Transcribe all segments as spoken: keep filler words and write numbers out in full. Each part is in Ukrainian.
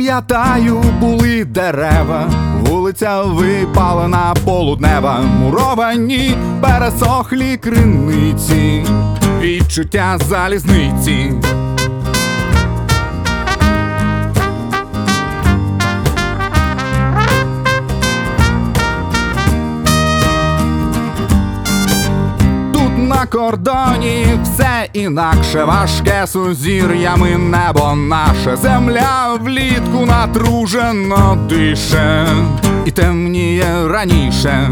Пам'ятаю, були дерева, вулиця випалена полуднева, муровані пересохлі криниці, відчуття залізниці. На кордоні все інакше, важке сузір'ями небо наше, земля влітку натружено дише і темніє раніше.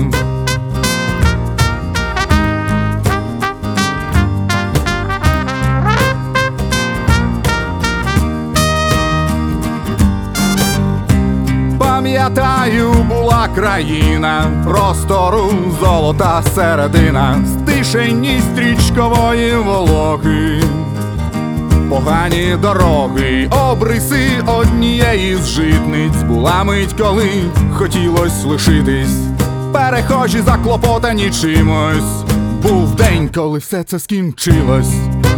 Пам'ятаю, була країна простору, золота середина, стишеність річкової вологи, погані дороги, обриси однієї з житниць. Була мить, коли хотілось лишитись, перехожі заклопотані чимось. Був день, коли все це скінчилось.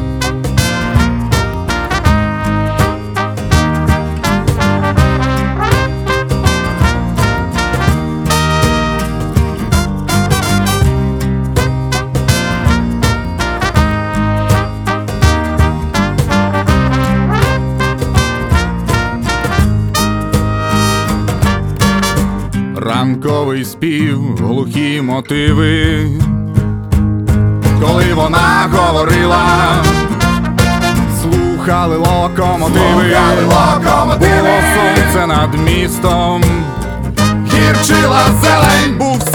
Ранковий спів, глухі мотиви, коли вона говорила, слухали локомотиви, слухали локомотиви. Було сонце над містом, гірчила зелень, був